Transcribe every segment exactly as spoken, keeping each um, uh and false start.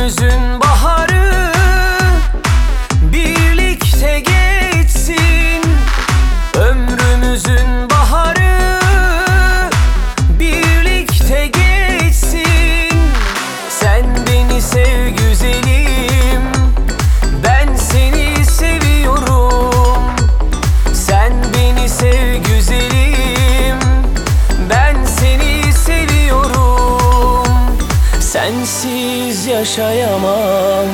Ömrümüzün baharı birlikte geçsin. Ömrümüzün baharı birlikte geçsin. Sen beni sev güzelim, ben seni seviyorum. Sen beni sev güzelim, ben seni seviyorum. Sensiz yaşayamam,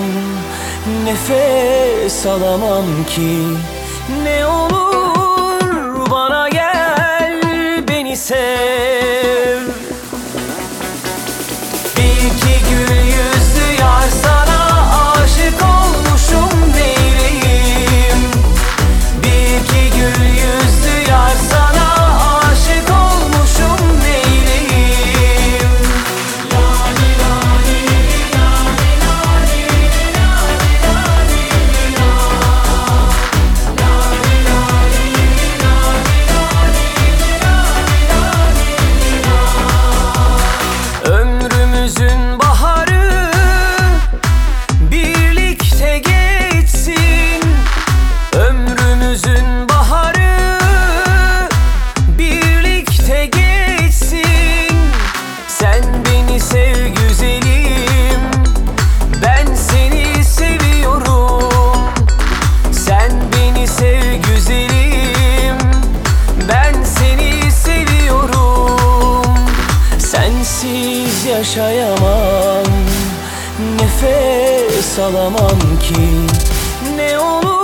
nefes alamam ki. Ne olur bana gel, beni sev. Bir iki gül yüzlü yar, sana aşık olmuşum neyleyim. Bir iki gül yüzlü yar, sana aşık olmuşum neyleyim. Lali lali lali lali lali lali la. Lali lali lali lali lali la. Ömrümüzün baharı birlikte geçsin. Ömrümüzün baharı birlikte geçsin. Sen beni sev güzelim, ben seni seviyorum. Sen beni sev güzelim, ben seni seviyorum. Sensiz yaşayamam, nefes alamam ki. Ne olur